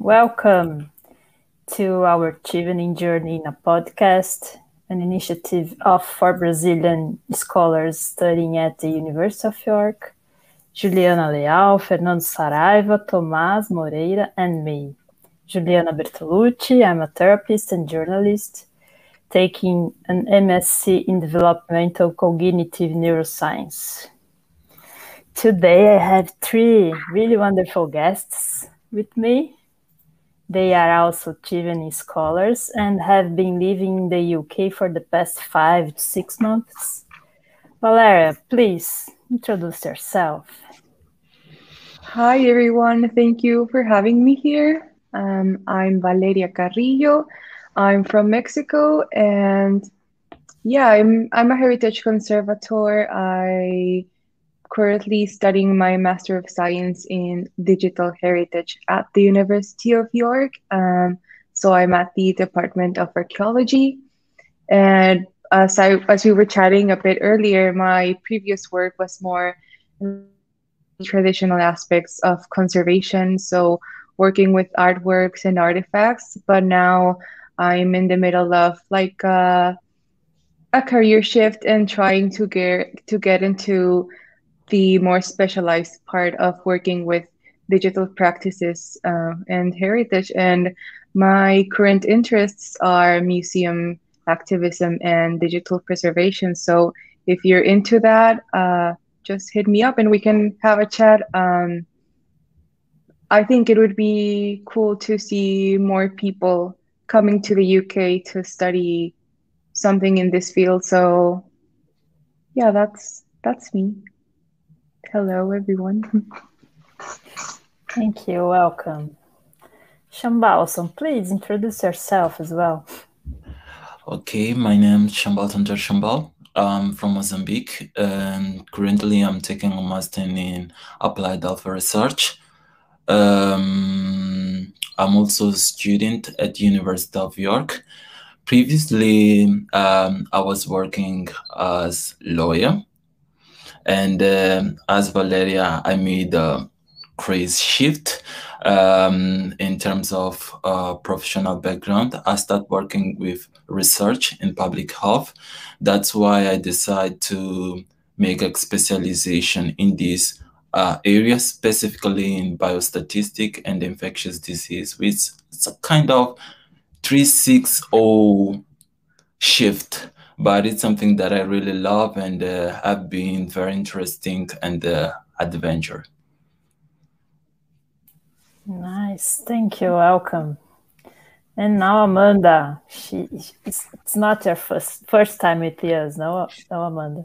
Welcome to our Achieving Journey in a podcast, an initiative of for Brazilian scholars studying at the University of York, Juliana Leal, Fernando Saraiva, Tomás Moreira, and me, Juliana Bertolucci. I'm a therapist and journalist taking an MSc in Developmental Cognitive Neuroscience. Today I have three really wonderful guests with me. They are also Chevening scholars and have been living in the UK for the past 5 to 6 months. Valeria, please introduce yourself. Hi everyone, thank you for having me here. I'm Valeria Carrillo. I'm from Mexico, and I'm a heritage conservator. I currently studying my Master of Science in Digital Heritage at the University of York. So I'm at the Department of Archaeology, and as we were chatting a bit earlier, my previous work was more traditional aspects of conservation, so working with artworks and artifacts. But now I'm in the middle of like a career shift and trying to get into the more specialized part of working with digital practices and heritage. And my current interests are museum activism and digital preservation. So if you're into that, just hit me up and we can have a chat. I think it would be cool to see more people coming to the UK to study something in this field. So yeah, that's me. Hello, everyone. Thank you, welcome. Shambalson, please introduce yourself as well. Okay, my name is Shambal Tantar Shambal. I'm from Mozambique, and currently I'm taking a master in applied alpha research. I'm also a student at the University of York. Previously, I was working as lawyer, and as Valeria, I made a crazy shift in terms of professional background. I started working with research in public health. That's why I decided to make a specialization in this area, specifically in biostatistic and infectious disease, which is a kind of 360 shift, but it's something that I really love and have been very interesting and adventure. Nice, thank you, welcome. And now Amanda, it's not your first time with us, no Amanda?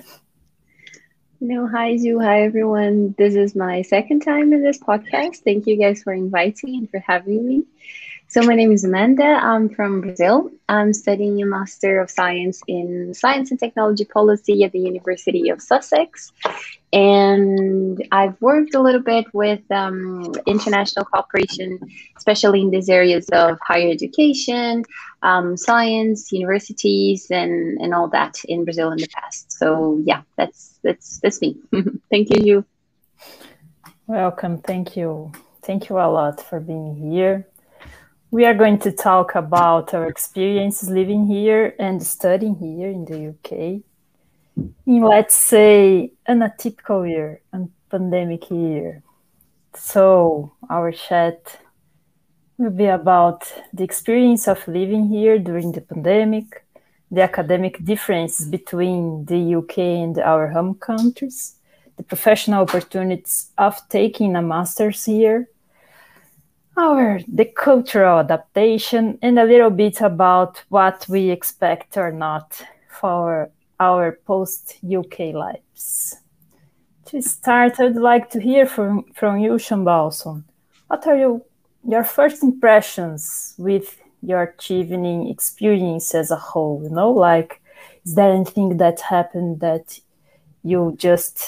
No, hi Zu, hi everyone. This is my second time in this podcast. Thank you guys for inviting and for having me. So my name is Amanda. I'm from Brazil. I'm studying a Master of Science in Science and Technology Policy at the University of Sussex. And I've worked a little bit with international cooperation, especially in these areas of higher education, science, universities, and all that in Brazil in the past. So yeah, that's me. Thank you, Ju. Welcome, thank you. Thank you a lot for being here. We are going to talk about our experiences living here and studying here in the UK. In, let's say, an atypical year, a pandemic year. So our chat will be about the experience of living here during the pandemic, the academic differences between the UK and our home countries, the professional opportunities of taking a master's here, the cultural adaptation, and a little bit about what we expect or not for our post-UK lives. To start, I'd like to hear from you, Shambalson. What are your first impressions with your Chevening experience as a whole? You know, like, is there anything that happened that you just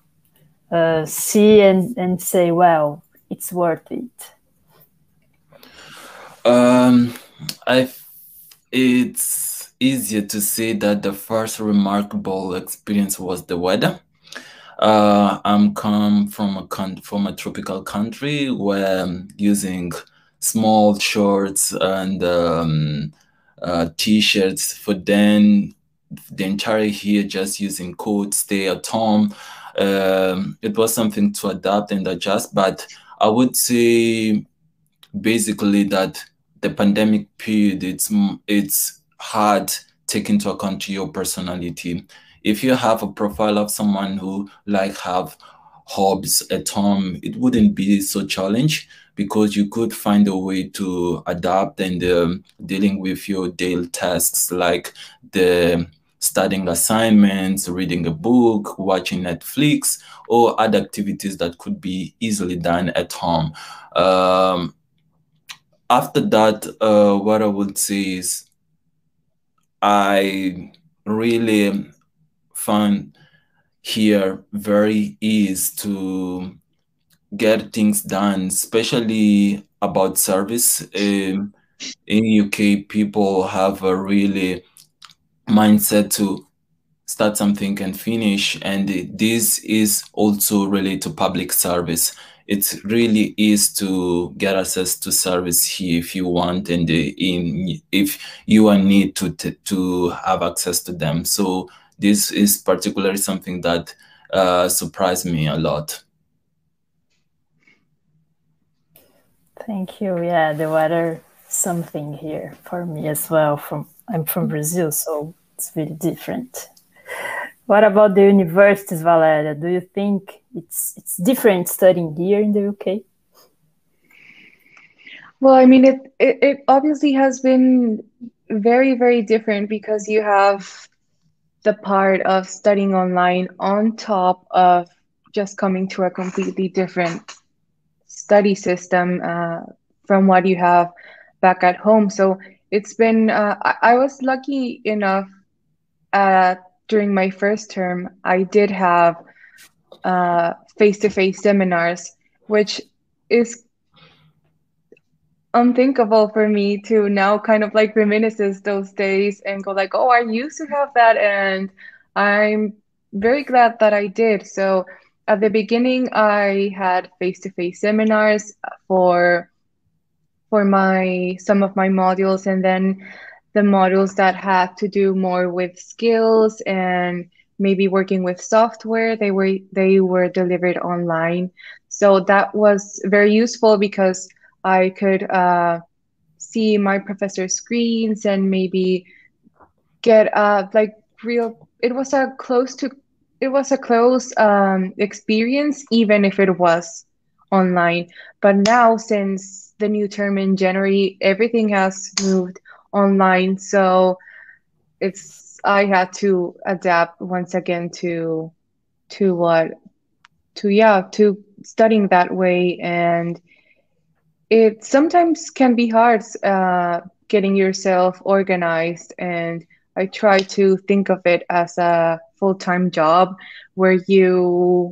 see and say, well, it's worth it? It's easier to say that the first remarkable experience was the weather. I'm come from a tropical country where using small shorts and t-shirts. For then the entire year just using coats, stay at home. It was something to adapt and adjust, but I would say basically that the pandemic period, it's hard taking into account your personality. If you have a profile of someone who have hobbies at home, it wouldn't be so challenging because you could find a way to adapt and dealing with your daily tasks like the studying assignments, reading a book, watching Netflix, or other activities that could be easily done at home. After that, what I would say is I really found here very easy to get things done, especially about service. In UK, people have a really mindset to start something and finish, and this is also related to public service. It really is to get access to service here if you want, and if you are need to have access to them. So this is particularly something that surprised me a lot. Thank you. Yeah, the weather something here for me as well. I'm from Brazil, so it's really different. What about the universities, Valeria? Do you think it's different studying here in the UK? Well, I mean, it obviously has been very, very different because you have the part of studying online on top of just coming to a completely different study system from what you have back at home. So it's been, I was lucky enough during my first term, I did have face-to-face seminars, which is unthinkable for me to now kind of like reminisce those days and go like, oh, I used to have that, and I'm very glad that I did. So at the beginning, I had face-to-face seminars for some of my modules, and then the modules that had to do more with skills and maybe working with software, they were delivered online. So that was very useful because I could see my professor's screens and maybe get like real. It was a close experience, even if it was online. But now, since the new term in January, everything has moved online. So I had to adapt once again to studying that way, and it sometimes can be hard getting yourself organized, and I try to think of it as a full-time job where you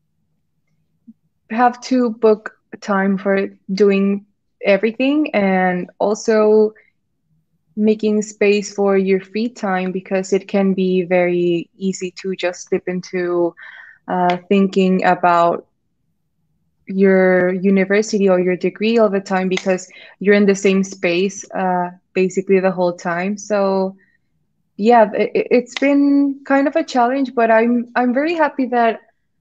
have to book time for doing everything and also making space for your free time, because it can be very easy to just slip into thinking about your university or your degree all the time because you're in the same space basically the whole time. So yeah, it's been kind of a challenge, but I'm very happy that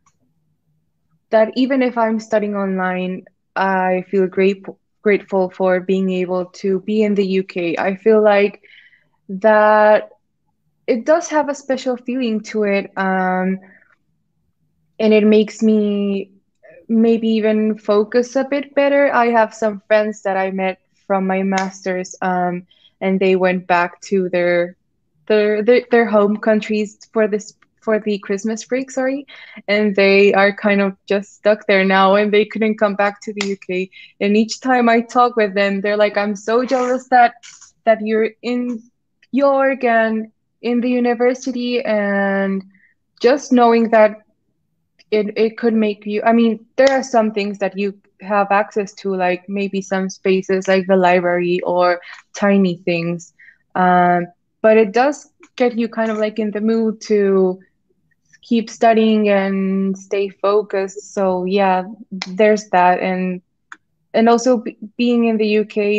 even if I'm studying online, I feel grateful for being able to be in the UK. I feel like that it does have a special feeling to it, and it makes me maybe even focus a bit better. I have some friends that I met from my master's, and they went back to their home countries for the Christmas break, sorry, and they are kind of just stuck there now, and they couldn't come back to the UK. And each time I talk with them, they're like, "I'm so jealous that you're in York and in the university," and just knowing that it could make you, I mean, there are some things that you have access to, like maybe some spaces like the library or tiny things, but it does get you kind of like in the mood to keep studying and stay focused. So yeah, there's that. And and also being in the UK,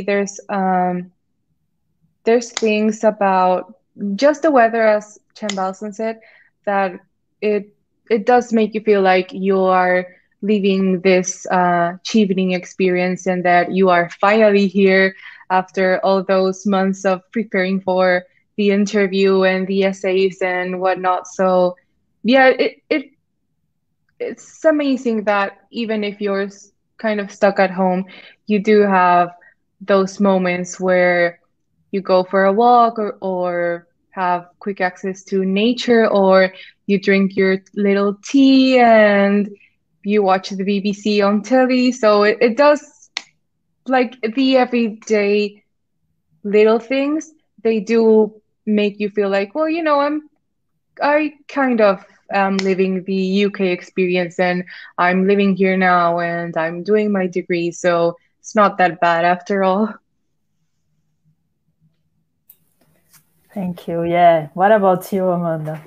there's things about just the weather, as Chambalson said, that it it does make you feel like you are living this chevening experience, and that you are finally here after all those months of preparing for the interview and the essays and whatnot. So yeah, it's amazing that even if you're kind of stuck at home, you do have those moments where you go for a walk, or have quick access to nature, or you drink your little tea and you watch the BBC on telly. So it does, like, the everyday little things, they do make you feel like, well, I kind of am living the UK experience, and I'm living here now and I'm doing my degree, so it's not that bad after all. Thank you. Yeah. What about you, Amanda?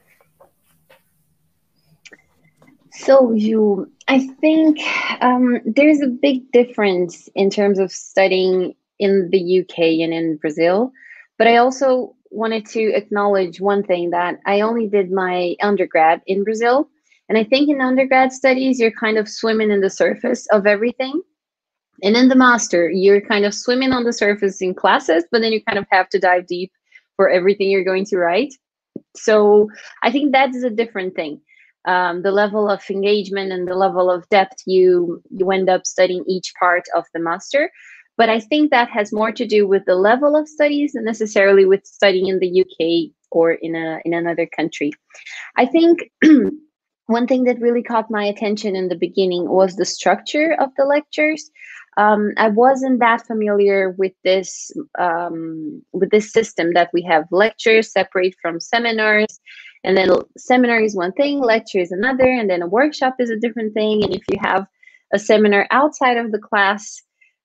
So I think there's a big difference in terms of studying in the UK and in Brazil. But I also wanted to acknowledge one thing, that I only did my undergrad in Brazil. And I think in undergrad studies, you're kind of swimming in the surface of everything. And in the master, you're kind of swimming on the surface in classes, but then you kind of have to dive deep for everything you're going to write. So I think that is a different thing. The level of engagement and the level of depth you end up studying each part of the master. But I think that has more to do with the level of studies than necessarily with studying in the UK or in another country. I think one thing that really caught my attention in the beginning was the structure of the lectures. I wasn't that familiar with this system that we have lectures separate from seminars, and then seminar is one thing, lecture is another, and then a workshop is a different thing. And if you have a seminar outside of the class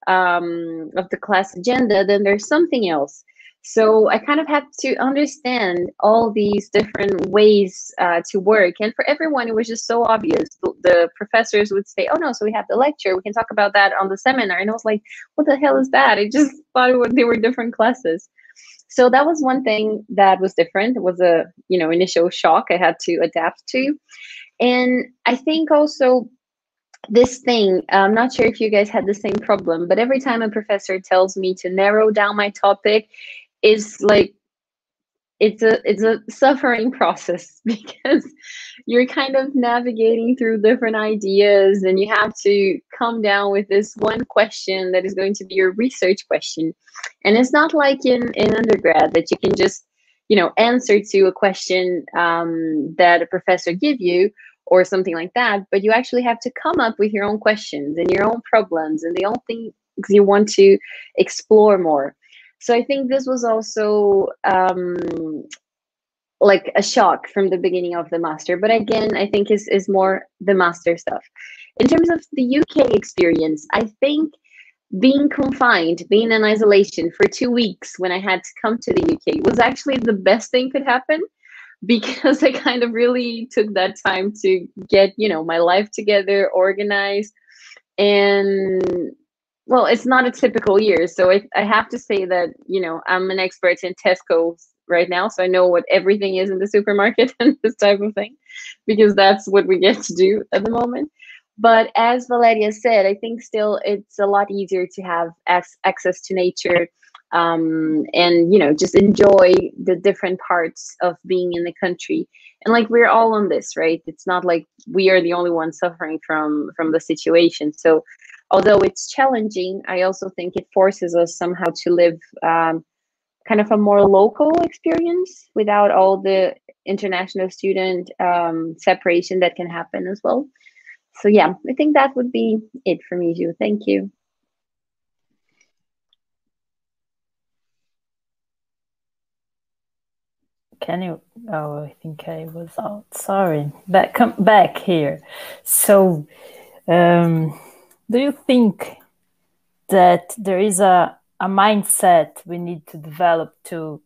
agenda, then there's something else. So I kind of had to understand all these different ways to work. And for everyone, it was just so obvious. The professors would say, oh, no, so we have the lecture. We can talk about that on the seminar. And I was like, what the hell is that? I just thought they were different classes. So that was one thing that was different. It was a initial shock I had to adapt to. And I think also this thing, I'm not sure if you guys had the same problem, but every time a professor tells me to narrow down my topic, is like it's a suffering process, because you're kind of navigating through different ideas, and you have to come down with this one question that is going to be your research question. And it's not like in undergrad that you can just answer to a question that a professor give you or something like that, but you actually have to come up with your own questions and your own problems and the own things you want to explore more. So I think this was also like a shock from the beginning of the master. But again, I think is more the master stuff. In terms of the UK experience, I think being confined, being in isolation for 2 weeks when I had to come to the UK was actually the best thing could happen, because I kind of really took that time to get, my life together, organized. And well, it's not a typical year. So I have to say that, I'm an expert in Tesco right now. So I know what everything is in the supermarket and this type of thing, because that's what we get to do at the moment. But as Valeria said, I think still it's a lot easier to have access to nature, and just enjoy the different parts of being in the country. And like, we're all on this, right? It's not like we are the only ones suffering from the situation. So although it's challenging, I also think it forces us somehow to live kind of a more local experience without all the international student separation that can happen as well. So yeah, I think that would be it for me, Ju. Thank you. Can you? Oh, I think I was out. Sorry. Come back here. So, do you think that there is a mindset we need to develop to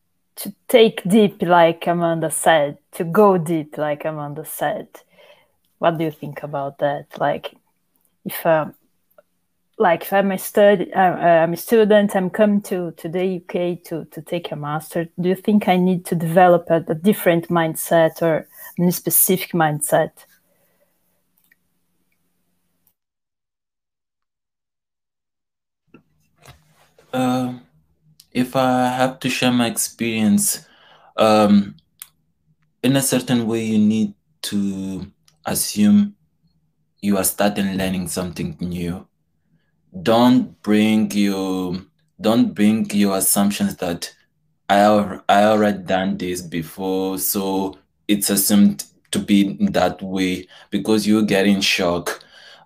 take deep, like Amanda said, to go deep, like Amanda said? What do you think about that? If I'm a student, I'm coming to the UK to take a master. Do you think I need to develop a different mindset or a specific mindset? If I have to share my experience, in a certain way, you need to assume you are starting learning something new. Don't bring your assumptions that I already done this before, so it's assumed to be that way, because you get in shock.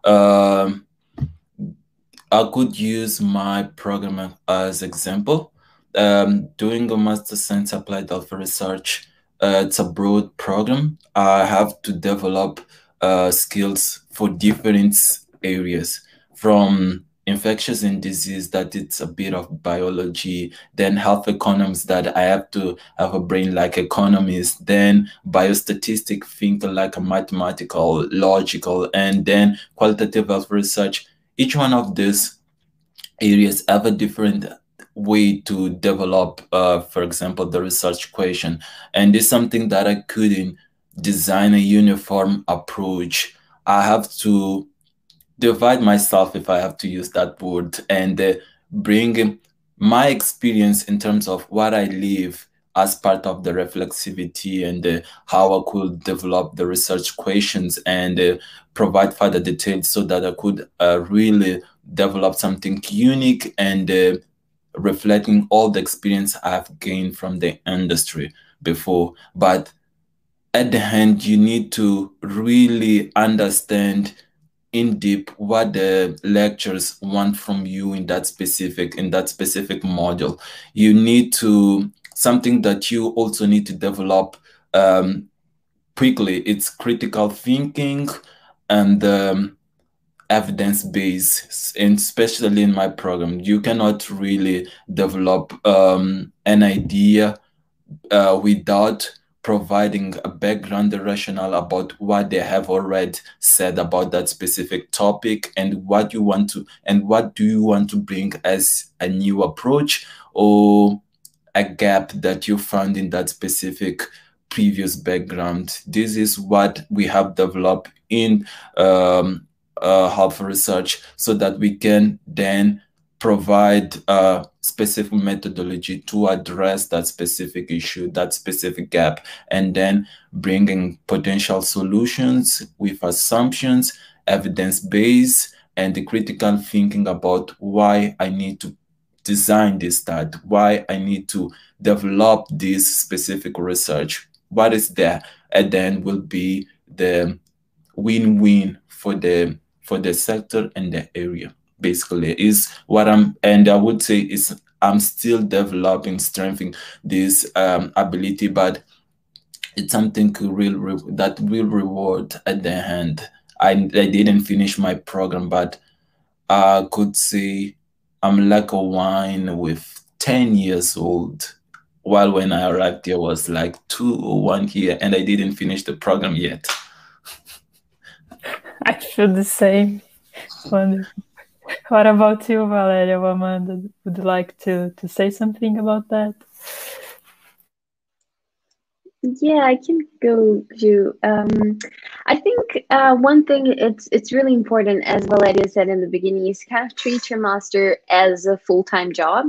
I could use my program as example. Doing a Master Science Applied Alpha Research, it's a broad program. I have to develop skills for different areas, from infectious and disease, that it's a bit of biology, then health economics, that I have to have a brain like economist, then biostatistic, think like a mathematical, logical, and then qualitative health research. Each one of these areas have a different way to develop, for example, the research question. And it's something that I couldn't design a uniform approach. I have to divide myself, if I have to use that word, and bring my experience in terms of what I live as part of the reflexivity, and how I could develop the research questions, and provide further details so that I could really develop something unique, and reflecting all the experience I've gained from the industry before. But at the end, you need to really understand in deep what the lecturers want from you in that specific module. You need to, something that you also need to develop quickly, it's critical thinking and evidence base. And especially in my program, you cannot really develop an idea without providing a background rationale about what they have already said about that specific topic, and what do you want to bring as a new approach, or a gap that you found in that specific previous background. This is what we have developed in Health Research, so that we can then provide a specific methodology to address that specific issue, that specific gap, and then bringing potential solutions with assumptions, evidence-based, and the critical thinking about why I need to design this study, why I need to develop this specific research, what is there, and then will be the win-win for the sector and the area. Basically is what I would say is I'm still developing, strengthening this ability, but it's something that will reward at the end. I didn't finish my program, but I could say I'm like a wine with 10 years old, while when I arrived there was like 2 or 1 year, and I didn't finish the program yet. I feel the same. Wonderful. What about you, Valeria or Amanda? Would you like to say something about that? Yeah, I can go to. I think one thing it's really important, as Valeria said in the beginning, is kind of treat your master as a full-time job.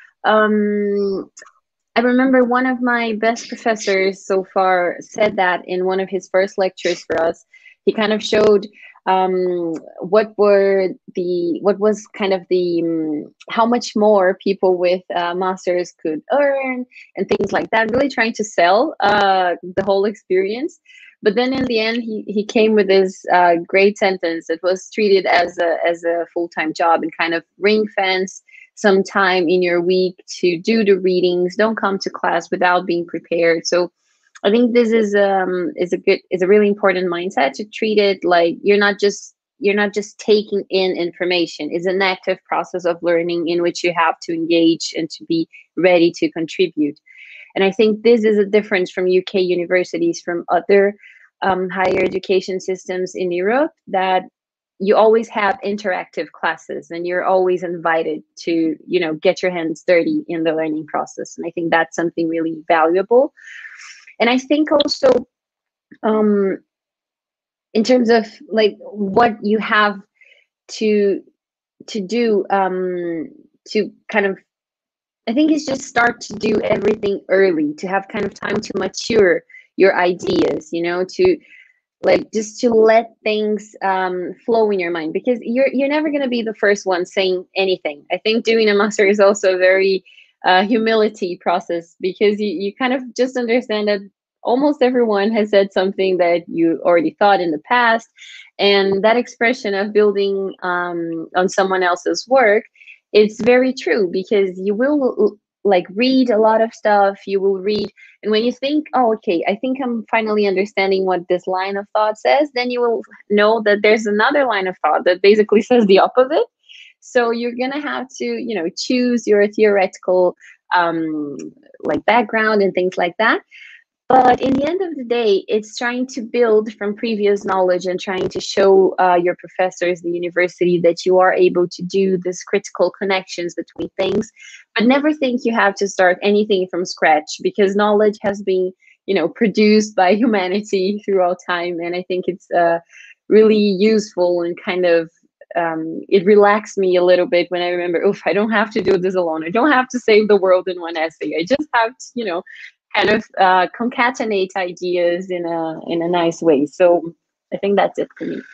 I remember one of my best professors so far said that in one of his first lectures for us. He kind of showed what was kind of the how much more people with masters could earn and things like that, really trying to sell the whole experience. But then in the end, he came with this great sentence. It was treated as a full-time job, and kind of ring fence some time in your week to do the readings. Don't come to class without being prepared. So I think this is a really important mindset, to treat it like you're not just taking in information. It's an active process of learning in which you have to engage and to be ready to contribute. And I think this is a difference from UK universities from other higher education systems in Europe that you always have interactive classes and you're always invited to, get your hands dirty in the learning process. And I think that's something really valuable. And I think also, in terms of like what you have to do, to kind of, I think it's just start to do everything early, to have kind of time to mature your ideas, to like just to let things flow in your mind, because you're never going to be the first one saying anything. I think doing a master is also a very humility process, because you kind of just understand that almost everyone has said something that you already thought in the past, and that expression of building on someone else's work, it's very true, because you will like read a lot of stuff, you will read, and when you think, oh, okay, I think I'm finally understanding what this line of thought says, then you will know that there's another line of thought that basically says the opposite. So you're gonna have to, choose your theoretical like background and things like that. But in the end of the day, it's trying to build from previous knowledge and trying to show your professors, the university, that you are able to do this critical connections between things. But never think you have to start anything from scratch, because knowledge has been, produced by humanity throughout time. And I think it's really useful, and kind of it relaxed me a little bit when I remember, oof, I don't have to do this alone. I don't have to save the world in one essay. I just have to, kind of concatenate ideas in a nice way. So I think that's it for me.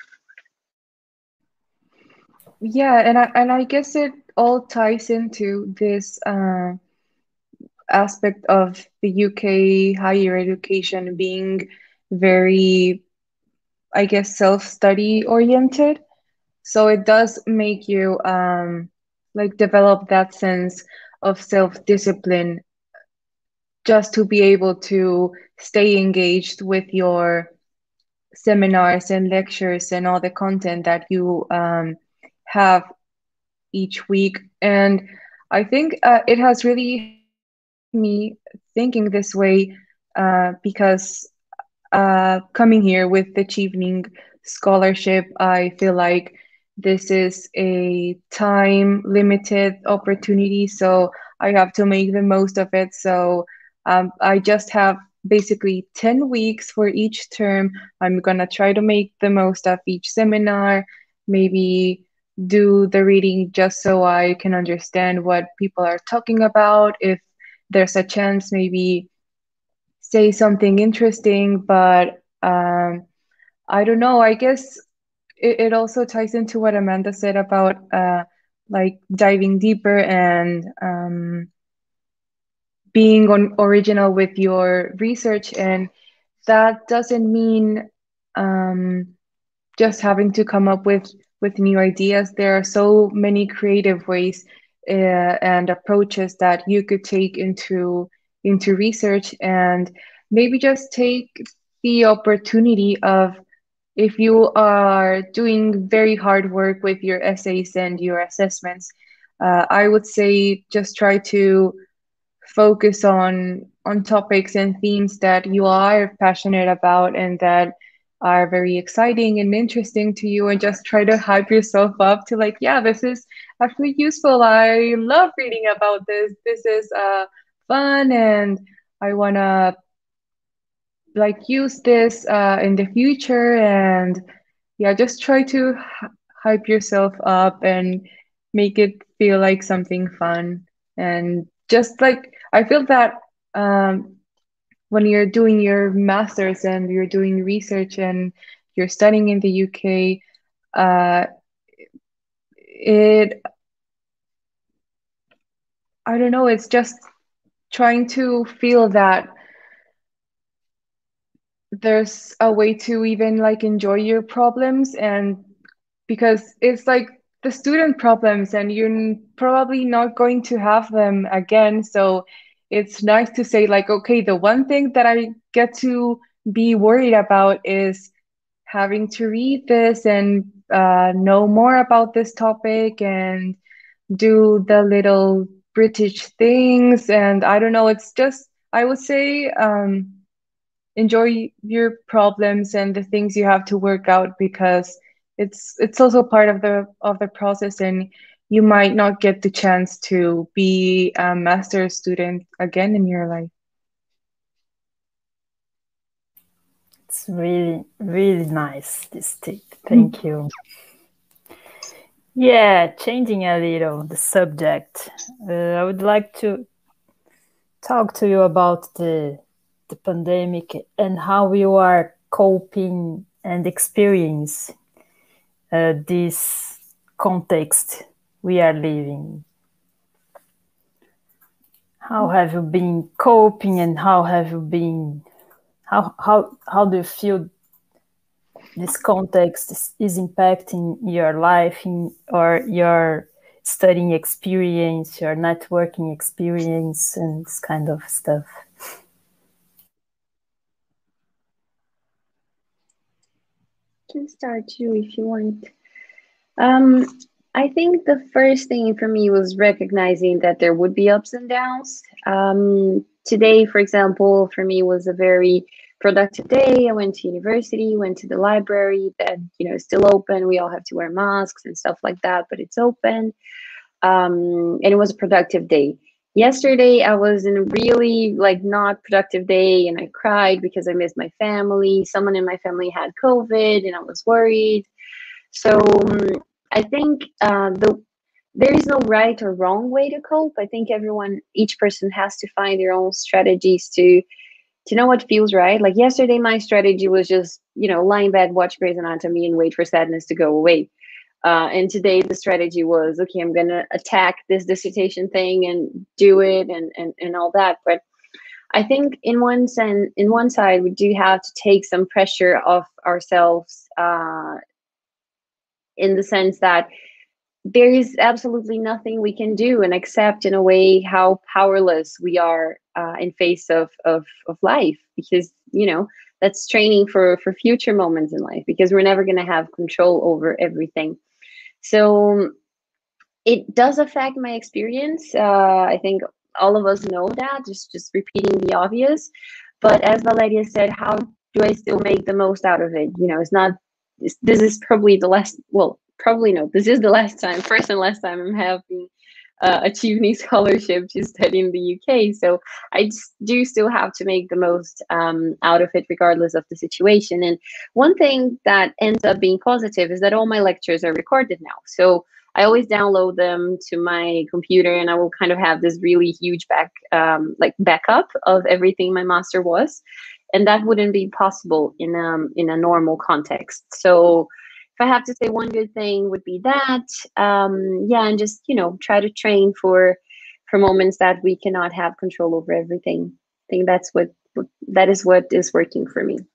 Yeah, and I guess it all ties into this aspect of the UK higher education being very, I guess, self-study oriented. So it does make you like develop that sense of self-discipline, just to be able to stay engaged with your seminars and lectures and all the content that you have each week. And I think it has really me thinking this way because coming here with the Chevening scholarship, I feel like this is a time limited opportunity, so I have to make the most of it. So I just have basically 10 weeks for each term. I'm gonna try to make the most of each seminar, maybe do the reading just so I can understand what people are talking about. If there's a chance, maybe say something interesting, but I don't know. I guess it also ties into what Amanda said about like diving deeper and being original with your research. And that doesn't mean just having to come up with new ideas. There are so many creative ways and approaches that you could take into research, and maybe just take the opportunity of, if you are doing very hard work with your essays and your assessments, I would say just try to focus on topics and themes that you are passionate about and that are very exciting and interesting to you, and just try to hype yourself up to like, yeah, this is actually useful. I love reading about this. This is fun, and I want to like use this in the future. And yeah, just try to hype yourself up and make it feel like something fun. And just like, I feel that when you're doing your masters and you're doing research and you're studying in the UK, it, I don't know, it's just trying to feel that there's a way to even like enjoy your problems. And because it's like the student problems and you're probably not going to have them again, so it's nice to say like, okay, the one thing that I get to be worried about is having to read this and know more about this topic and do the little British things. And I don't know, it's just, I would say enjoy your problems and the things you have to work out, because it's also part of the process, and you might not get the chance to be a master's student again in your life. It's really, really nice, this tip. Thank you. Yeah, changing a little the subject. I would like to talk to you about the pandemic and how you are coping and experience this context we are living. How have you been coping, and how have you been? How do you feel this context is impacting your life or your studying experience, your networking experience, and this kind of stuff? Can start you if you want. I think the first thing for me was recognizing that there would be ups and downs. Today, for example, for me was a very productive day. I went to university, went to the library that, is still open. We all have to wear masks and stuff like that, but it's open. And it was a productive day. Yesterday, I was in a really not productive day, and I cried because I missed my family. Someone in my family had COVID, and I was worried. So I think there is no right or wrong way to cope. I think each person has to find their own strategies to know what feels right. Like yesterday, my strategy was just lie in bed, watch Grey's Anatomy, and wait for sadness to go away. And today the strategy was, okay, I'm gonna attack this dissertation thing and do it and all that. But I think in one side, we do have to take some pressure off ourselves, in the sense that there is absolutely nothing we can do and accept in a way how powerless we are in face of life, because that's training for future moments in life, because we're never going to have control over everything. So it does affect my experience. I think all of us know that, just repeating the obvious. But as Valeria said, how do I still make the most out of it? It's not, this is probably the last, well, probably no, this is the last time, first and last time I'm having a CHIVNY scholarship to study in the UK. So I do still have to make the most out of it, regardless of the situation. And one thing that ends up being positive is that all my lectures are recorded now. So I always download them to my computer, and I will kind of have this really huge backup of everything my master was, and that wouldn't be possible in a normal context. So if I have to say one good thing, would be that, and just try to train for moments that we cannot have control over everything. I think that is what is working for me.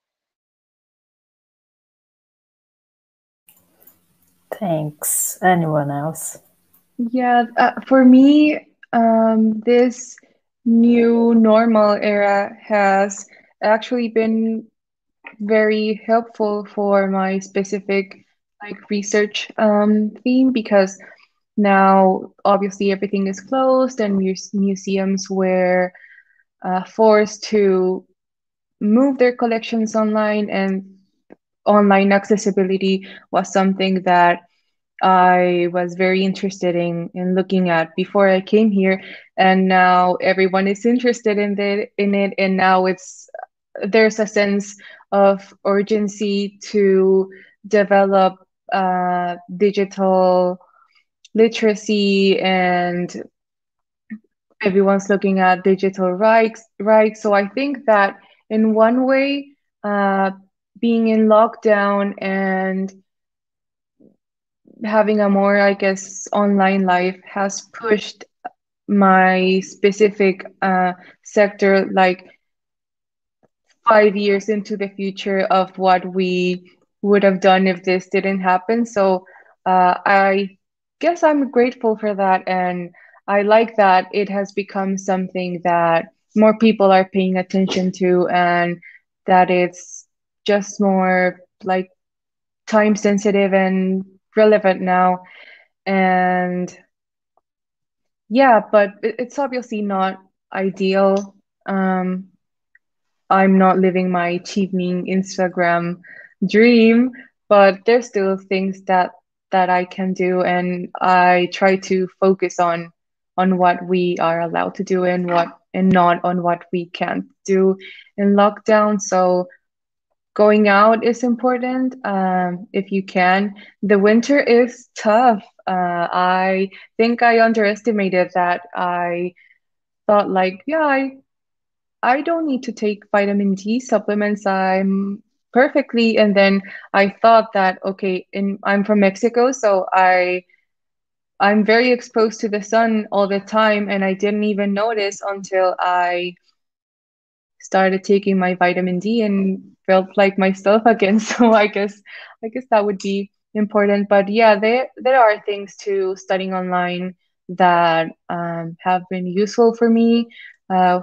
Thanks. Anyone else? Yeah, for me, this new normal era has actually been very helpful for my specific research theme, because now obviously everything is closed, and museums were forced to move their collections online, and online accessibility was something that I was very interested in looking at before I came here, and now everyone is interested in it, and now there's a sense of urgency to develop digital literacy, and everyone's looking at digital rights. So I think that in one way, being in lockdown and having a more, I guess, online life has pushed my specific sector 5 years into the future of what we would have done if this didn't happen. So I guess I'm grateful for that, and I like that it has become something that more people are paying attention to, and that it's just more time sensitive and relevant now. And yeah, but it's obviously not ideal. I'm not living my achieving Instagram dream, but there's still things that I can do, and I try to focus on what we are allowed to do and not on what we can't do in lockdown. So going out is important, if you can. The winter is tough. I think I underestimated that. I thought like, yeah, I don't need to take vitamin D supplements. I'm perfectly. And then I thought that, okay, I'm from Mexico, so I'm very exposed to the sun all the time, and I didn't even notice until I started taking my vitamin D and felt like myself again. So I guess that would be important. But yeah, there are things to studying online that have been useful for me. Uh,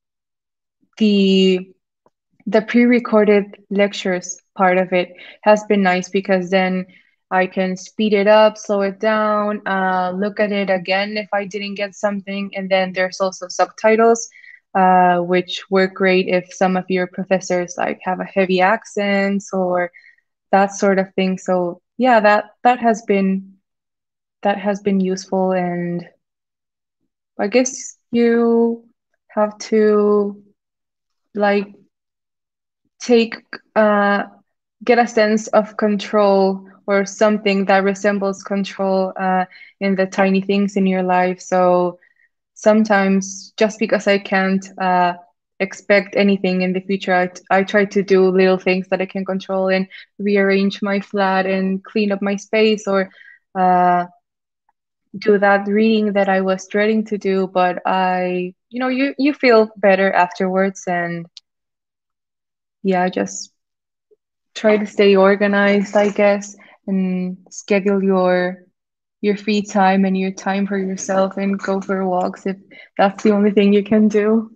the the pre-recorded lectures part of it has been nice because then I can speed it up, slow it down, look at it again if I didn't get something. And then there's also subtitles, which work great if some of your professors like have a heavy accents or that sort of thing. So yeah, that has been useful. And I guess you have to like take get a sense of control or something that resembles control in the tiny things in your life. So sometimes just because I can't expect anything in the future, I try to do little things that I can control and rearrange my flat and clean up my space, or uh, do that reading that I was dreading to do. But you feel better afterwards. And yeah, just try to stay organized, I guess, and schedule your free time and your time for yourself, and go for walks if that's the only thing you can do.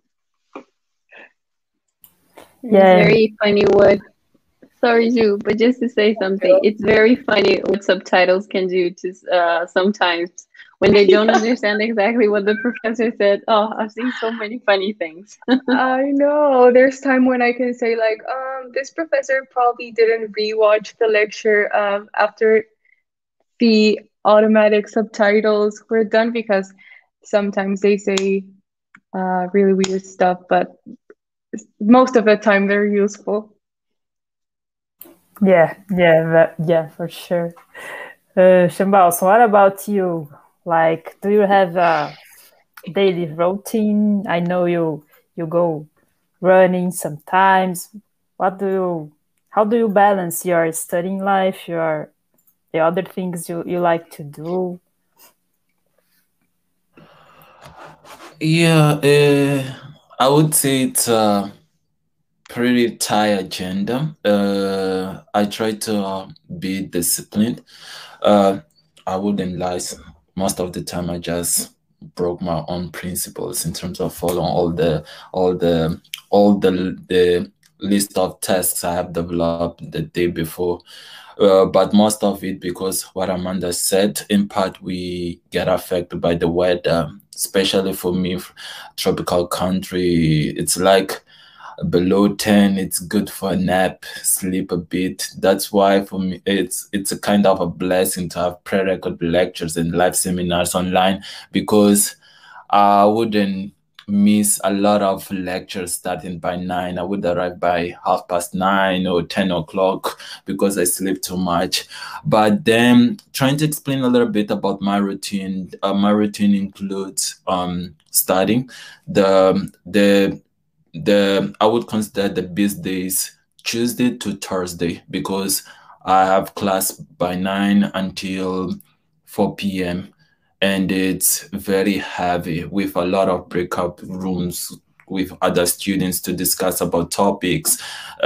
It's Yeah, very funny what, sorry, Ju, but just to say something, it's very funny what subtitles can do to sometimes when they don't understand exactly what the professor said. Oh, I've seen so many funny things. I know there's time when I can say like, this professor probably didn't rewatch the lecture after the automatic subtitles were done, because sometimes they say really weird stuff, but most of the time they're useful. yeah, for sure. Shambal, so what about you? Like, do you have a daily routine? I know you go running sometimes. How do you balance your studying life, the other things you like to do? Yeah, I would say it's a pretty tight agenda. I try to be disciplined. I wouldn't lie. Most of the time, I just broke my own principles in terms of following all the the list of tasks I have developed the day before. But most of it, because what Amanda said, in part we get affected by the weather, especially for me, tropical country. It's like below 10, it's good for a nap, sleep a bit. That's why for me it's a kind of a blessing to have pre-record lectures and live seminars online, because I wouldn't miss a lot of lectures starting by 9. I would arrive by 9:30 or 10 o'clock because I sleep too much. But then trying to explain a little bit about my routine. My routine includes studying. The I would consider the best days Tuesday to Thursday, because I have class by 9 until 4 p.m. and it's very heavy, with a lot of breakout rooms with other students to discuss about topics.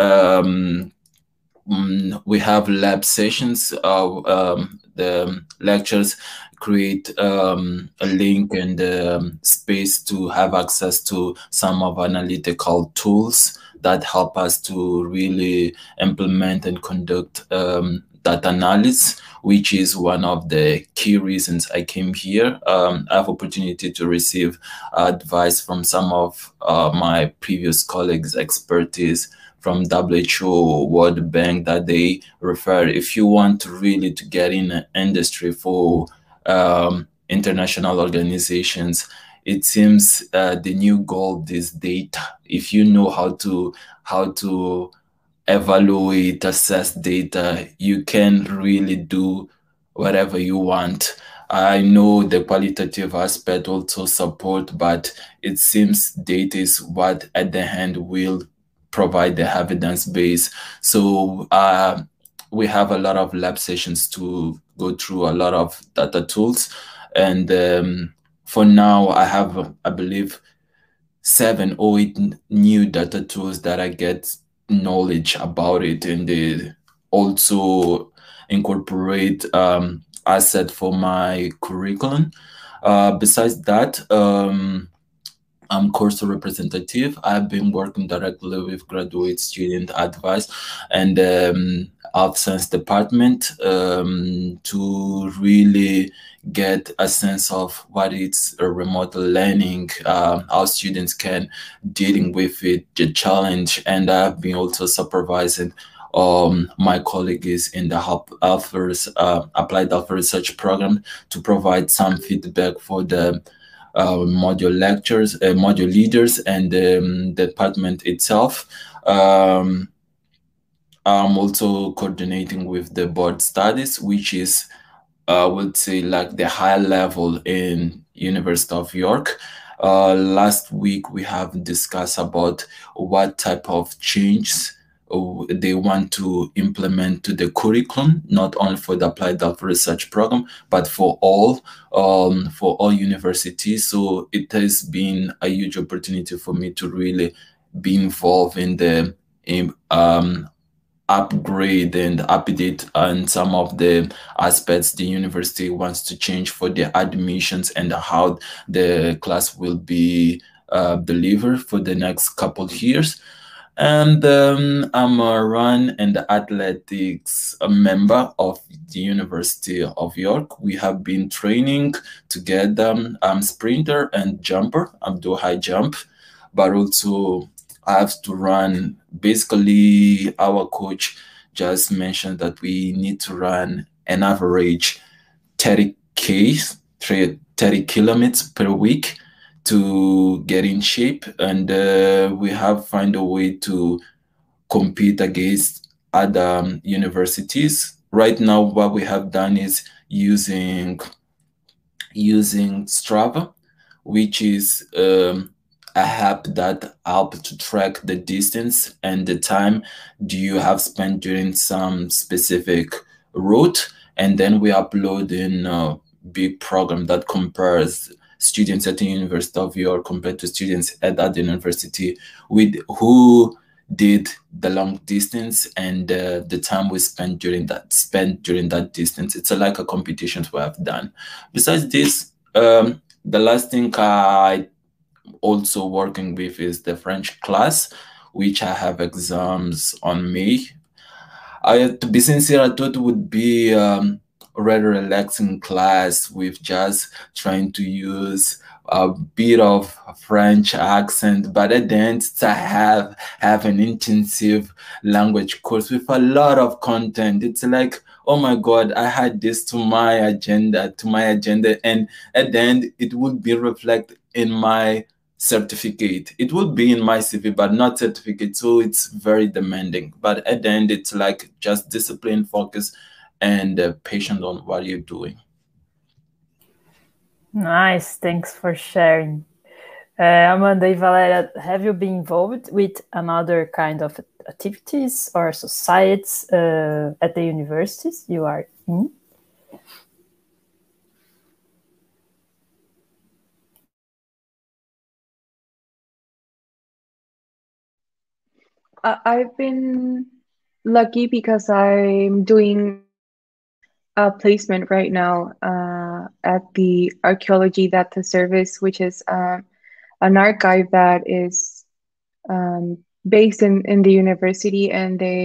We have lab sessions. The lectures create a link and space to have access to some of analytical tools that help us to really implement and conduct data analysis, which is one of the key reasons I came here. I have opportunity to receive advice from some of my previous colleagues' expertise from WHO, World Bank, that they refer, if you want to really to get in an industry for international organizations, it seems the new gold is data. If you know how to evaluate, assess data, you can really do whatever you want. I know the qualitative aspect also support, but it seems data is what at the end will provide the evidence base. So we have a lot of lab sessions to go through, a lot of data tools. And for now, I have, I believe, 7 or 8 new data tools that I get knowledge about it, and they also incorporate asset for my curriculum. Besides that, I'm course representative. I've been working directly with graduate student advice and Health Science department to really get a sense of what is a remote learning, how students can dealing with it, the challenge, and I've been also supervising my colleagues in the Applied Health Research Program to provide some feedback for the module lectures, module leaders, and the department itself. I'm also coordinating with the board studies, which is, I would say, like the high level in University of York. Last week, we have discussed about what type of changes they want to implement to the curriculum, not only for the Applied Health Research Program, but for all universities. So it has been a huge opportunity for me to really be involved in the upgrade and update on some of the aspects the university wants to change for the admissions and how the class will be delivered for the next couple of years. And I'm a run and athletics member of the University of York. We have been training together. I'm sprinter and jumper. I'm do high jump, but also I have to run. Basically, our coach just mentioned that we need to run an average 30 kilometers per week to get in shape, and we have find a way to compete against other universities. Right now, what we have done is using Strava, which is a app that helps to track the distance and the time do you have spent during some specific route, and then we upload in a big program that compares students at the University of York compared to students at that university with who did the long distance and the time we spent during that distance. It's like a competition we have done. Besides this, the last thing I also working with is the French class, which I have exams on May. To be sincere, I thought it would be a rather relaxing class with just trying to use a bit of French accent, but at the end, I have an intensive language course with a lot of content. It's like, oh my God, I had this to my agenda, and at the end, it would be reflected in my certificate. It would be in my CV, but not certificate, so it's very demanding. But at the end, it's like just discipline, focus, and patient on what you're doing. Nice, thanks for sharing. Amanda and Valeria, have you been involved with another kind of activities or societies at the universities you are in? I've been lucky because I'm doing a placement right now at the Archaeology Data Service, which is an archive that is based in the university, and they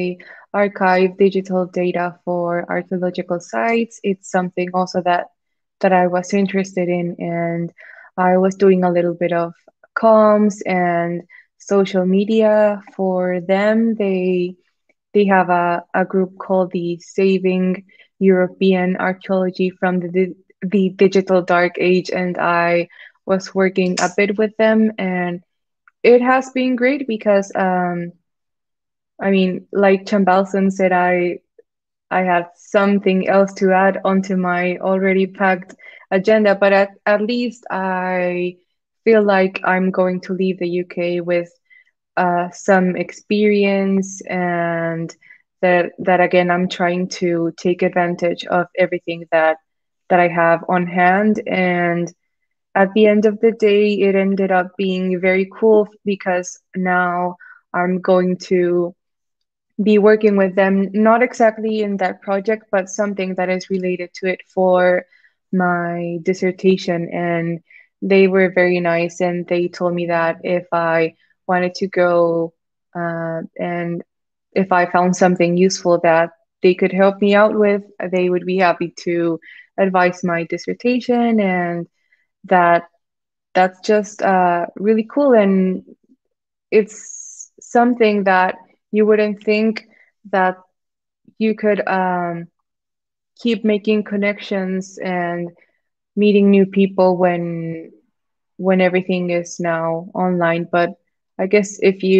archive digital data for archaeological sites. It's something also that I was interested in, and I was doing a little bit of comms and social media for them. They have a group called the Saving European Archaeology from the Digital Dark Age, and I was working a bit with them, and it has been great because I mean, like Chambalson said, I had something else to add onto my already packed agenda, but at least I feel like I'm going to leave the UK with some experience, and that again I'm trying to take advantage of everything that I have on hand. And at the end of the day, it ended up being very cool because now I'm going to be working with them, not exactly in that project, but something that is related to it for my dissertation. And they were very nice, and they told me that if I wanted to go and if I found something useful that they could help me out with, they would be happy to advise my dissertation, and that that's just really cool. And it's something that you wouldn't think that you could keep making connections and meeting new people when everything is now online. But I guess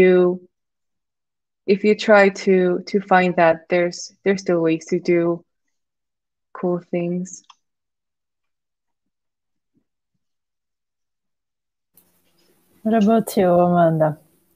if you try to find that, there's still ways to do cool things. What about you, Amanda?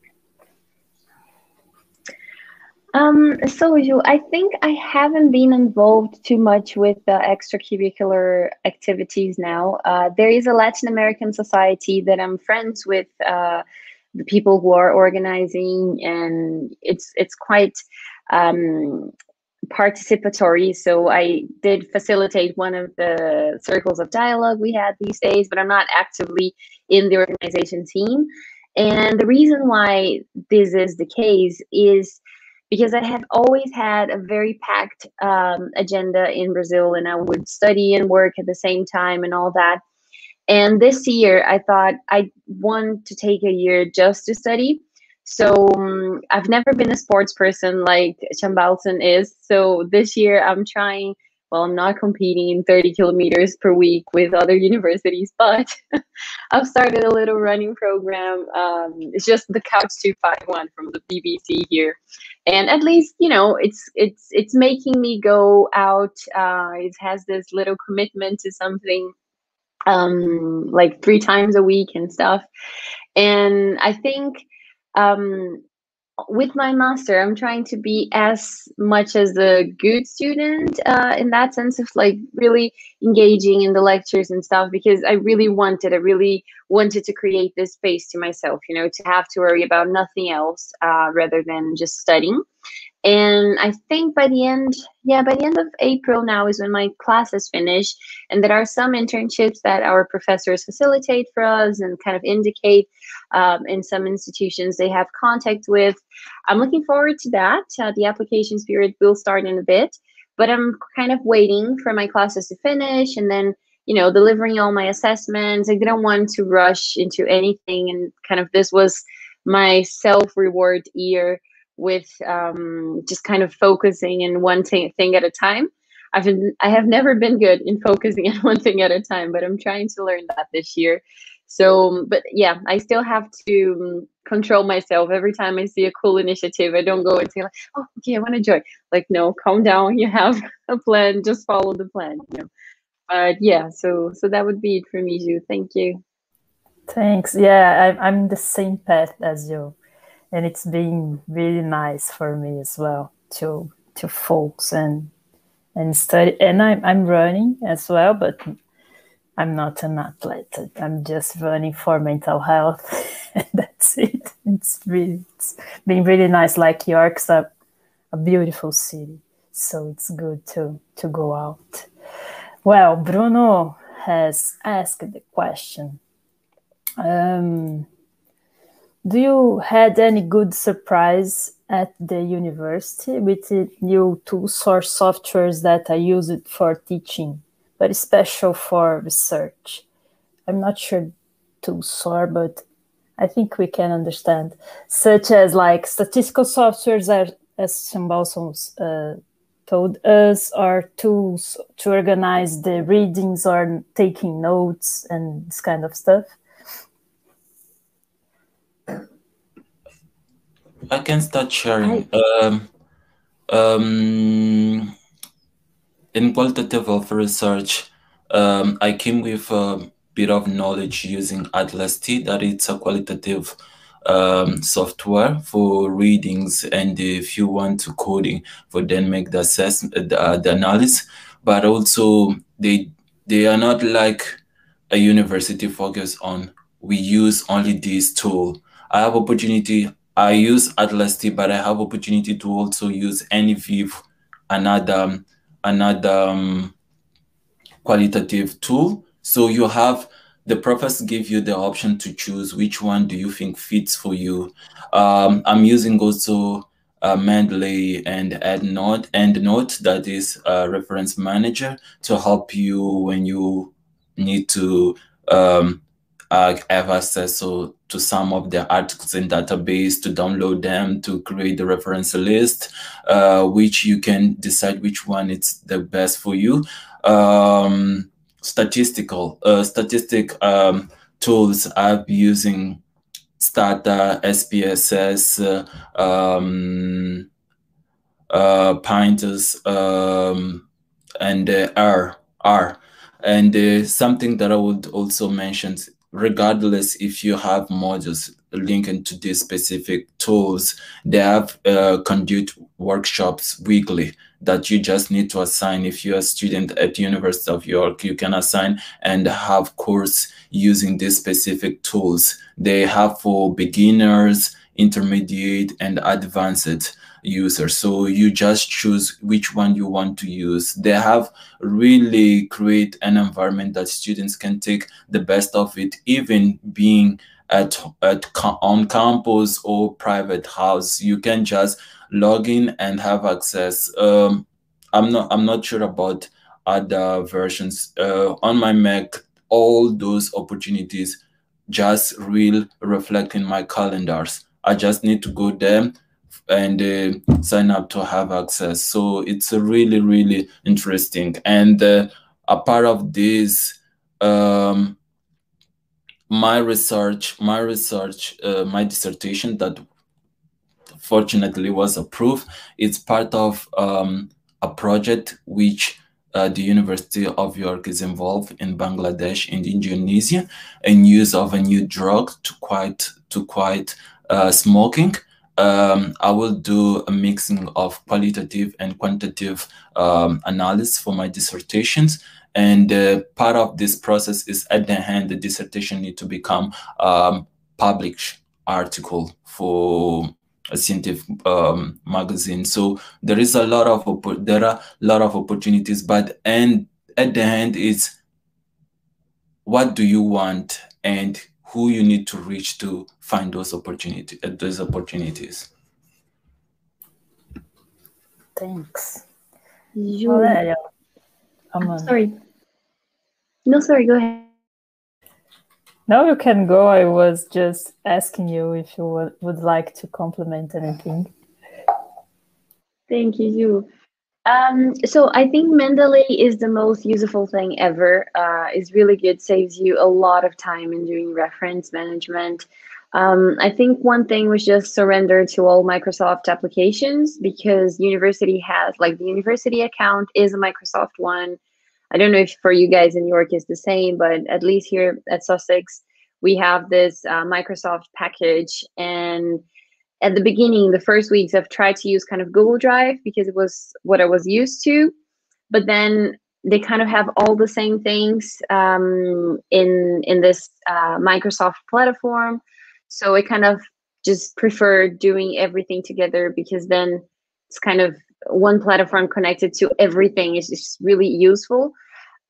So I think I haven't been involved too much with the extracurricular activities now. There is a Latin American society that I'm friends with, the people who are organizing, and it's quite participatory. So I did facilitate one of the circles of dialogue we had these days, but I'm not actively in the organization team. And the reason why this is the case is because I have always had a very packed agenda in Brazil, and I would study and work at the same time and all that. And this year, I thought I want to take a year just to study. So I've never been a sports person like Chambalson is. So this year, I'm trying. Well, I'm not competing in 30 kilometers per week with other universities, but I've started a little running program. It's just the Couch 251 from the BBC here, and at least it's making me go out. It has this little commitment to something, like 3 times a week and stuff. And I think with my master, I'm trying to be as much as a good student, in that sense of like really engaging in the lectures and stuff, because I really wanted to create this space to myself, to have to worry about nothing else, rather than just studying. And I think by the end of April now is when my classes finish. And there are some internships that our professors facilitate for us and kind of indicate, in some institutions they have contact with. I'm looking forward to that. The application period will start in a bit, but I'm kind of waiting for my classes to finish and then, delivering all my assessments. I didn't want to rush into anything, and kind of this was my self-reward year with just kind of focusing in one thing at a time. I have never been good in focusing on one thing at a time, but I'm trying to learn that this year. So, but yeah, I still have to control myself. Every time I see a cool initiative, I don't go and say like, "Oh, okay, I want to join." Like, no, calm down. You have a plan. Just follow the plan. But yeah, so that would be it for me, Ju. Thank you. Thanks. Yeah, I'm the same path as you, and it's been really nice for me as well to focus and study. And I'm running as well, but I'm not an athlete. I'm just running for mental health. That's it. It's been really nice. Like York's a beautiful city, so it's good to go out. Well, Bruno has asked the question. Do you had any good surprise at the university with the new tools or softwares that I use it for teaching, but special for research. I'm not sure tools are, but I think we can understand, such as like statistical softwares, as Sambalson told us, are tools to organize the readings or taking notes and this kind of stuff. I can start sharing. In qualitative health research, I came with a bit of knowledge using Atlas-T, that it's a qualitative software for readings, and if you want to coding for then make the assessment, the analysis, but also they are not like a university focus on we use only this tool. I have opportunity. I use Atlas-T, but I have opportunity to also use AnyViv, another qualitative tool. So you have the professor give you the option to choose which one do you think fits for you. I'm using also Mendeley and EndNote, that is a reference manager, to help you when you need to have access to some of the articles in database, to download them, to create the reference list, which you can decide which one is the best for you. Statistic tools I'm using Stata, SPSS, Pinterest, and R. And something that I would also mention, regardless if you have modules linked to these specific tools, they have conduct workshops weekly that you just need to assign. If you're a student at University of York, you can assign and have course using these specific tools. They have for beginners, intermediate, and advanced users. So you just choose which one you want to use. They have really create an environment that students can take the best of it, even being on campus or private house. You can just log in and have access. I'm not sure about other versions. On my Mac, all those opportunities just will reflect in my calendars. I just need to go there and sign up to have access. So it's a really, really interesting. And a part of this, my dissertation that fortunately was approved, it's part of a project which the University of York is involved in Bangladesh and Indonesia, in use of a new drug to quiet smoking. I will do a mixing of qualitative and quantitative analysis for my dissertations. And part of this process is, at the end, the dissertation need to become published article for a scientific magazine. So there are a lot of opportunities, but at the end is what do you want and who you need to reach to find those opportunities. Thanks. Sorry. No, sorry, go ahead. No, you can go. I was just asking you if you would like to complement anything. Thank you. So I think Mendeley is the most useful thing ever. It's really good, saves you a lot of time in doing reference management. I think one thing was just surrender to all Microsoft applications, because university has, like, the university account is a Microsoft one. I don't know if for you guys in New York is the same, but at least here at Sussex, we have this Microsoft package. And at the beginning, the first weeks, I've tried to use kind of Google Drive because it was what I was used to. But then they kind of have all the same things in this Microsoft platform. So I kind of just prefer doing everything together, because then it's kind of one platform connected to everything. Is just really useful.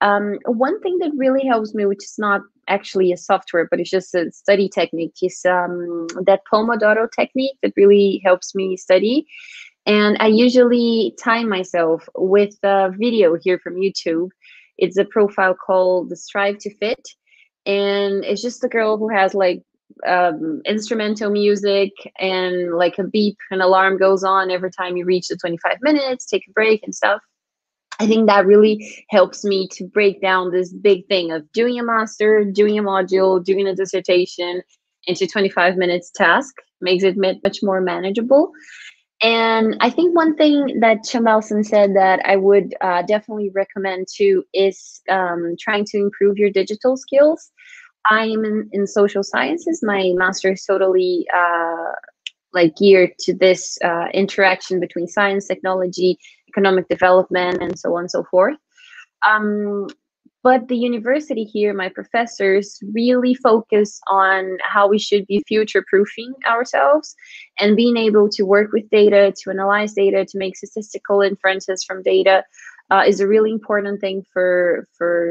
One thing that really helps me, which is not actually a software, but it's just a study technique, is that Pomodoro technique that really helps me study. And I usually time myself with a video here from YouTube. It's a profile called the Strive to Fit. And it's just a girl who has like instrumental music, and like a beep, an alarm goes on every time you reach the 25 minutes, take a break and stuff. I think that really helps me to break down this big thing of doing a master, doing a module, doing a dissertation into 25 minutes task, makes it much more manageable. And I think one thing that Chamalson said that I would definitely recommend too is trying to improve your digital skills. I'm in social sciences. My master is totally like geared to this interaction between science, technology, economic development, and so on and so forth. But the university here, my professors really focus on how we should be future-proofing ourselves and being able to work with data, to analyze data, to make statistical inferences from data is a really important thing for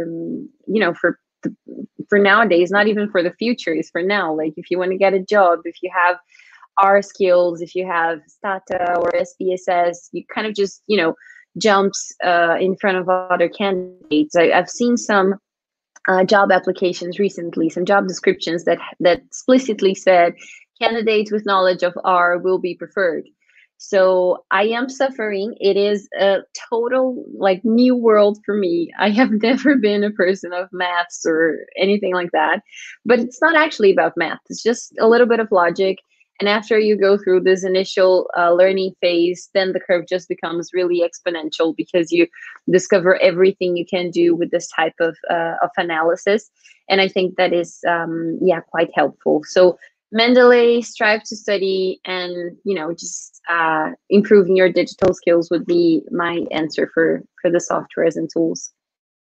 nowadays, not even for the future, is for now. Like if you want to get a job, if you have R skills, if you have Stata or SPSS, you kind of just, jumps in front of other candidates. I've seen some job applications recently, some job descriptions that explicitly said candidates with knowledge of R will be preferred. So I am suffering. It is a total like new world for me. I have never been a person of maths or anything like that, but it's not actually about math. It's just a little bit of logic. And after you go through this initial learning phase, then the curve just becomes really exponential because you discover everything you can do with this type of analysis. And I think that is, quite helpful. So Mendeley, strive to study, and, just improving your digital skills would be my answer for the softwares and tools.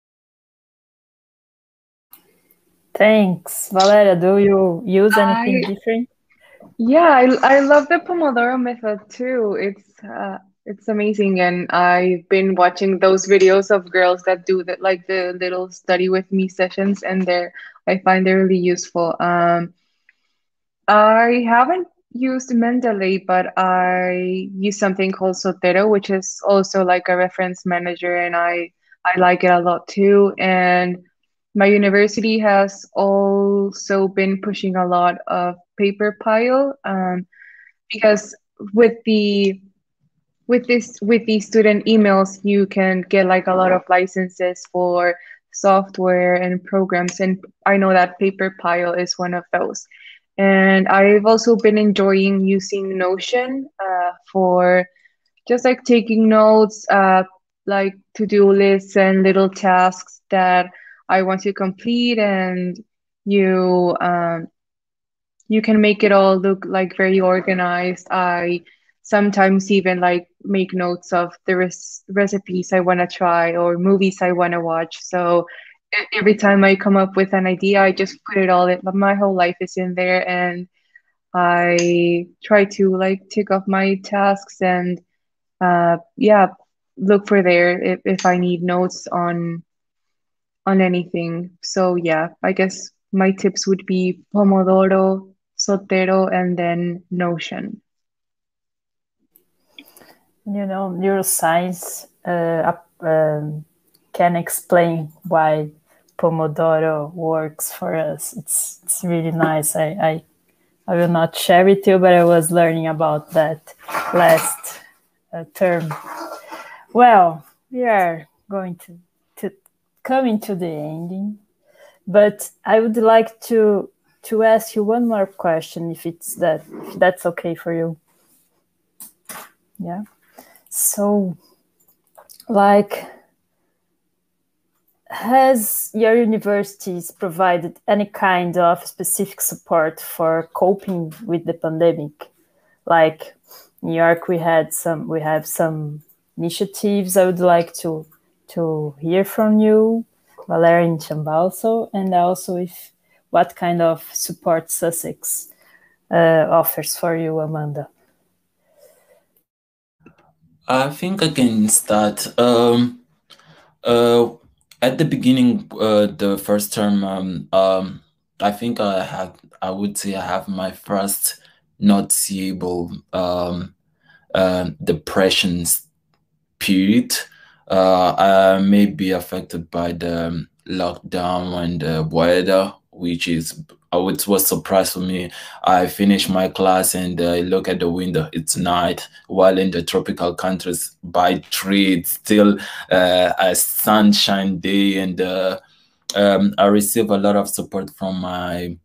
Thanks. Valeria, do you use anything different? Yeah, I love the Pomodoro method too. It's amazing, and I've been watching those videos of girls that do that, like the little study with me sessions, and I find they're really useful. I haven't used Mendeley, but I use something called Zotero, which is also like a reference manager, and I like it a lot too. And my university has also been pushing a lot of PaperPile, because with these student emails, you can get like a lot of licenses for software and programs, and I know that PaperPile is one of those. And I've also been enjoying using Notion for just like taking notes, like to-do lists and little tasks that I want to complete, and you can make it all look like very organized. I sometimes even like make notes of the recipes I want to try or movies I want to watch. So every time I come up with an idea, I just put it all in. My whole life is in there, and I try to like tick off my tasks and look for there if I need notes on anything. So yeah, I guess my tips would be Pomodoro, Zotero, and then Notion. Neuroscience can explain why Pomodoro works for us. It's really nice. I will not share with you, but I was learning about that last term. Well, we are going to coming to the ending, but I would like to ask you one more question, if that's okay for you. Yeah. So, like, has your universities provided any kind of specific support for coping with the pandemic? Like New York, we have some initiatives. I would like to hear from you, Valeria and Chambalso, and also what kind of support Sussex offers for you, Amanda. I think I can start. At the beginning, the first term, I think I would say I have my first noticeable depression period. I may be affected by the lockdown and the weather, which is it was surprise for me. I finish my class and I look at the window. It's night, while in the tropical countries by 3 it's still a sunshine day, and I receive a lot of support from my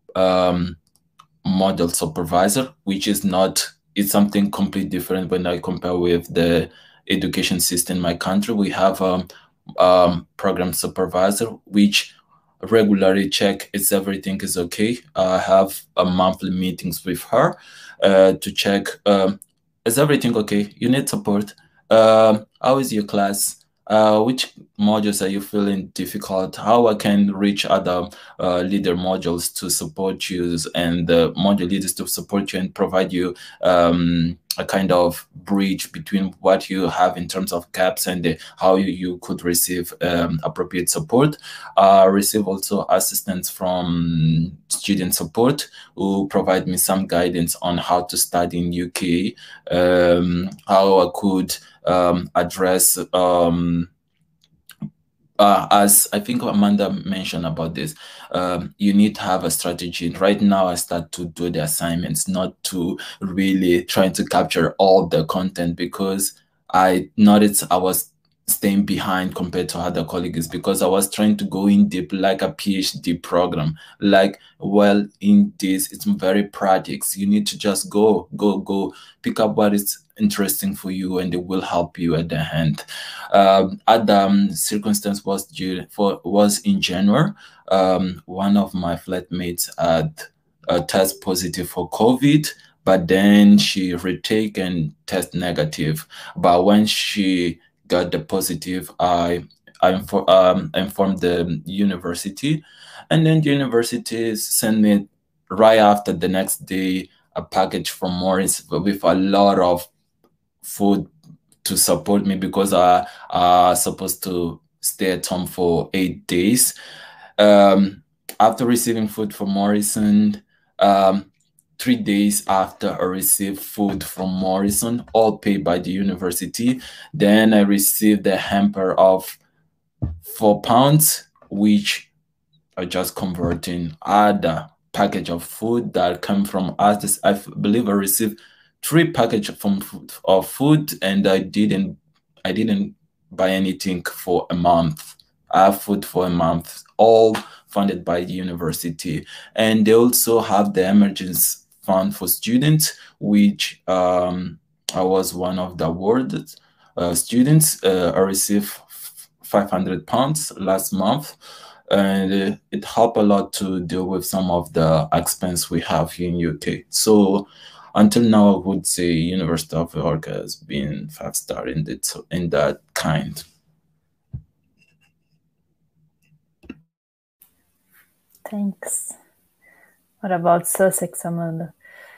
model supervisor, which is not it's something completely different when I compare with the education system in my country. We have program supervisor which regularly check if everything is okay. I have monthly meetings with her to check is everything okay? You need support. How is your class? Which modules are you feeling difficult? How I can reach other leader modules to support you, and the module leaders to support you and provide you a kind of bridge between what you have in terms of gaps and how you could receive appropriate support. Receive also assistance from student support who provide me some guidance on how to study in UK, how I could address as I think Amanda mentioned about this, you need to have a strategy. Right now, I start to do the assignments, not to really trying to capture all the content, because I noticed I was staying behind compared to other colleagues, because I was trying to go in deep like a PhD program. Like, well, in this, it's very practical. You need to just go, pick up what is interesting for you, and it will help you at the end. Other circumstance was in January. One of my flatmates had a test positive for COVID, but then she retake and test negative. But when she got the positive, I informed the university, and then the university sent me right after the next day a package from Morris with a lot of food to support me, because I supposed to stay at home for 8 days. After receiving food from Morrison, 3 days after I received food from Morrison, all paid by the university, then I received a hamper of £4, which I just converting other package of food that come from us. I believe I received 3 packages of food, and I didn't buy anything for a month. I have food for a month, all funded by the university. And they also have the emergency fund for students, which I was one of the awarded students. I received £500 last month, and it helped a lot to deal with some of the expense we have here in UK. So until now, I would say University of York has been 5-star in that kind. Thanks. What about Sussex, Amanda?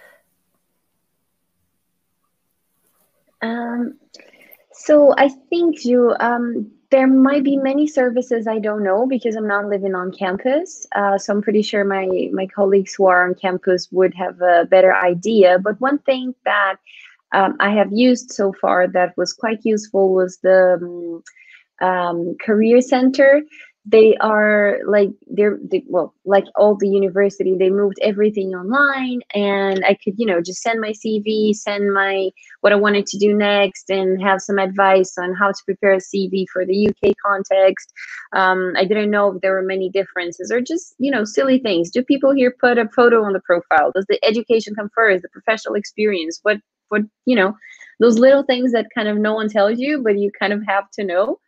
So I think there might be many services I don't know, because I'm not living on campus. So I'm pretty sure my colleagues who are on campus would have a better idea. But one thing that I have used so far that was quite useful was the career center. They are like like all the university, they moved everything online, and I could just send my CV, send my what I wanted to do next, and have some advice on how to prepare a CV for the UK context. I didn't know if there were many differences, or just silly things. Do people here put a photo on the profile? Does the education come first, the professional experience? What those little things that kind of no one tells you, but you kind of have to know.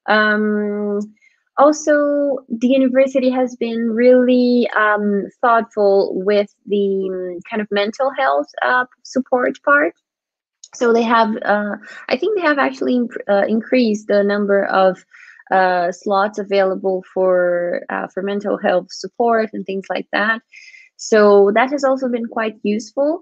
Also, the university has been really thoughtful with the kind of mental health support part. So they have, I think they have actually increased the number of slots available for mental health support and things like that. So that has also been quite useful.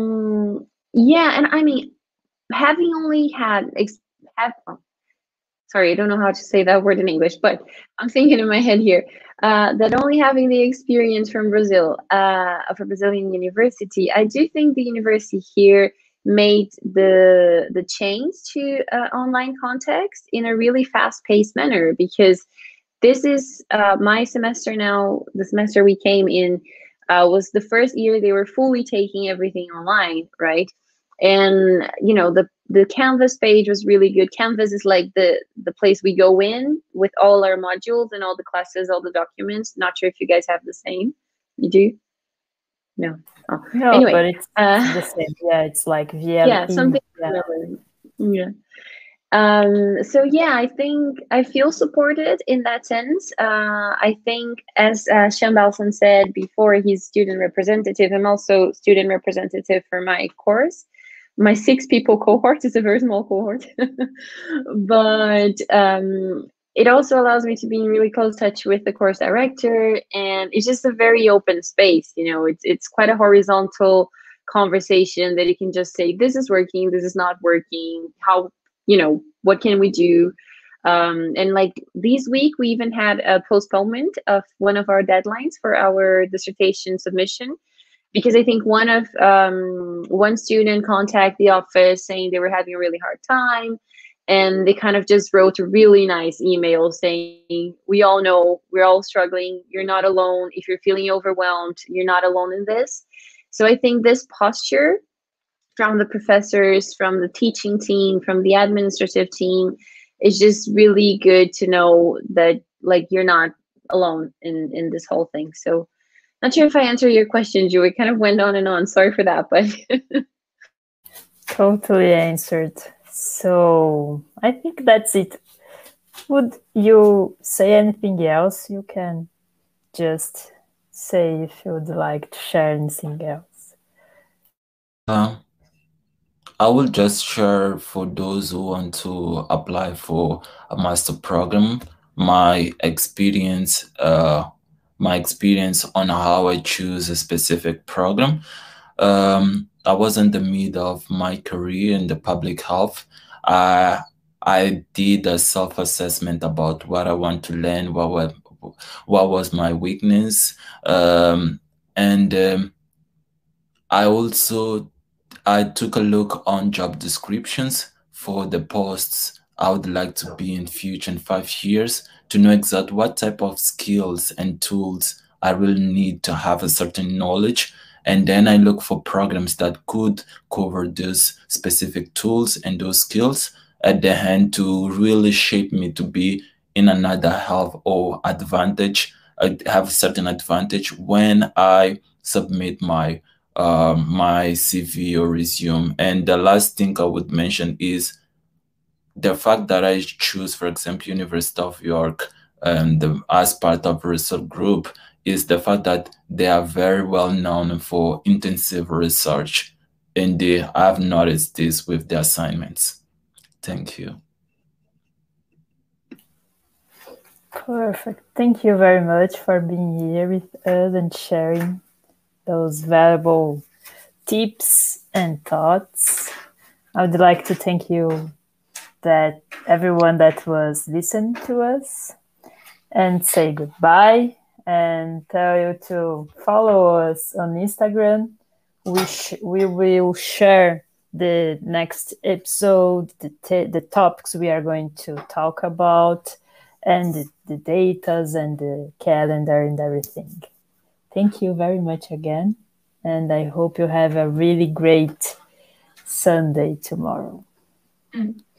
Yeah, and I mean, having only had sorry, I don't know how to say that word in English, but I'm thinking in my head here that only having the experience from Brazil, of a Brazilian university, I do think the university here made the change to online context in a really fast-paced manner, because this is my semester now. The semester we came in was the first year they were fully taking everything online, right? And the Canvas page was really good. Canvas is like the place we go in with all our modules and all the classes, all the documents. Not sure if you guys have the same. You do? No. Oh. No, anyway, but it's the same. Yeah, it's like VLE. yeah, something similar. Yeah. So yeah, I think I feel supported in that sense. I think, as Shambalson said before, he's student representative. I'm also student representative for my course. My 6 people cohort is a very small cohort, but it also allows me to be in really close touch with the course director, and it's just a very open space. It's quite a horizontal conversation that you can just say, this is working, this is not working, how, what can we do? And like this week, we even had a postponement of one of our deadlines for our dissertation submission, because I think one student contacted the office saying they were having a really hard time, and they kind of just wrote a really nice email saying, we all know we're all struggling. You're not alone. If you're feeling overwhelmed, you're not alone in this. So I think this posture from the professors, from the teaching team, from the administrative team, is just really good to know that like you're not alone in this whole thing. So not sure if I answered your question, Ju. It kind of went on and on. Sorry for that, but totally answered. So I think that's it. Would you say anything else? You can just say if you would like to share anything else. I will just share, for those who want to apply for a master program, my experience on how I choose a specific program. I was in the middle of my career in the public health. I did a self-assessment about what I want to learn, what was my weakness, and I took a look on job descriptions for the posts I would like to be in future in 5 years, to know exactly what type of skills and tools I will need to have a certain knowledge. And then I look for programs that could cover those specific tools and those skills at the hand to really shape me to be in another health or advantage. I have a certain advantage when I submit my my CV or resume. And the last thing I would mention is the fact that I choose, for example, University of York as part of a research group, is the fact that they are very well known for intensive research, and I've noticed this with the assignments. Thank you. Perfect. Thank you very much for being here with us and sharing those valuable tips and thoughts. I would like to thank you, that everyone that was listening to us, and say goodbye and tell you to follow us on Instagram. We will share the next episode, the topics we are going to talk about, and the datas and the calendar and everything. Thank you very much again, and I hope you have a really great Sunday tomorrow.